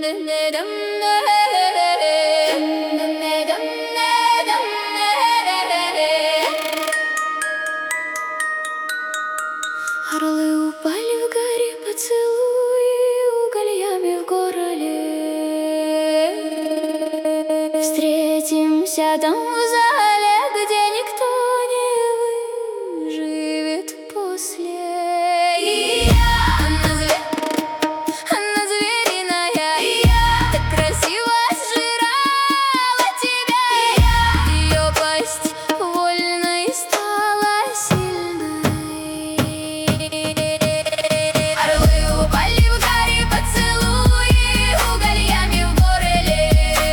Орлы упали в горе, поцелуи угольями в горле. Встретимся там в зале, где никто не выживет после. И я, она звериная, и я так красиво сжирала тебя. Ее пасть вольной стала сильной. Орлы упали в горе, поцелуи угольями в горле.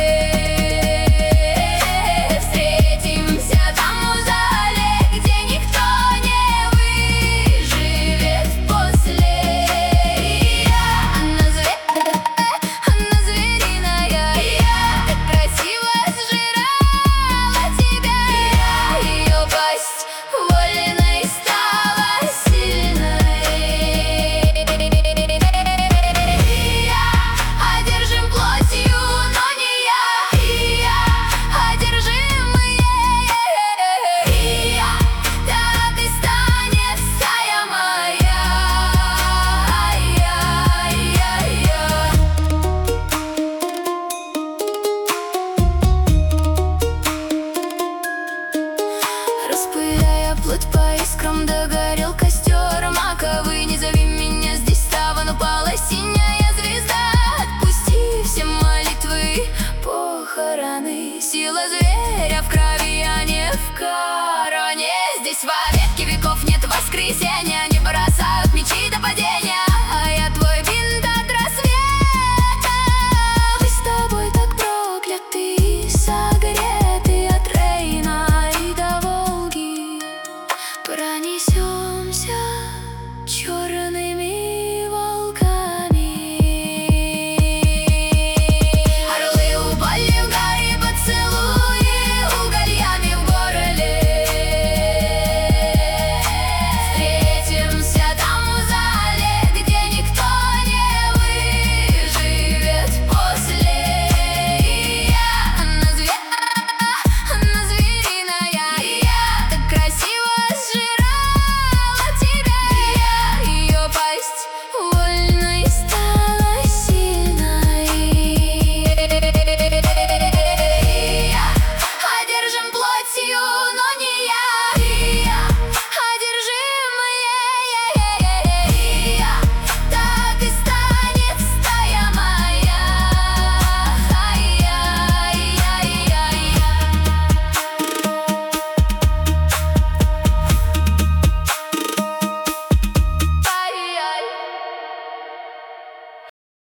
Встретимся там в зале, где никто не выживет после. И я, она звериная, и я так красиво сжирала тебя. Ее пасть вольной стала сильной. И я одержим плотью, но не я. И я одержимые. И я так и станет стая моя. Распыляя плоть по искрам, догорел костер маковый. Не зови меня, здесь ставан упала синяя звезда. Отпусти все молитвы, похороны. Сила зверя в крови, а не в короне. Здесь вовек